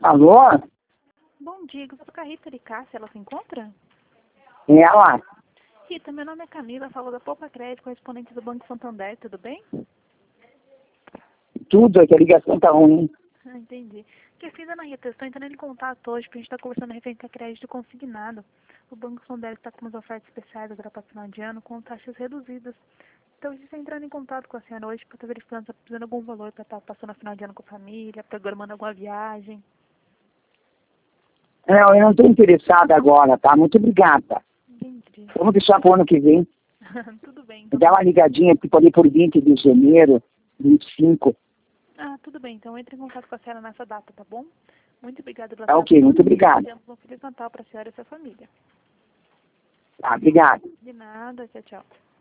Alô? Bom dia, gostaria com a Rita de Cássia, ela se encontra? Ela? Rita, meu nome é Camila, falo da Poupa Crédito, correspondente do Banco Santander, tudo bem? Tudo, é que a ligação tá ruim. Ah, entendi. Dona Rita, eu estou entrando em contato hoje porque a gente está conversando referente a crédito consignado. O Banco Santander está com umas ofertas especiais agora para final de ano com taxas reduzidas. Então a gente está entrando em contato com a senhora hoje para estar verificando se está precisando de algum valor para estar passando a final de ano com a família, programando alguma viagem. Não, eu não estou interessada agora, tá? Muito obrigada. Entendi. Vamos deixar para o ano que vem. Tudo bem, Me então. dá uma ligadinha aqui por 20 de janeiro, 25. Ah, tudo bem. Então entre em contato com a senhora nessa data, tá bom? Muito obrigada pela Tá sua ok, muito atenção. obrigado. Desejamos um Feliz Natal para a senhora e sua família. Tá, obrigado. De nada, tchau, tchau.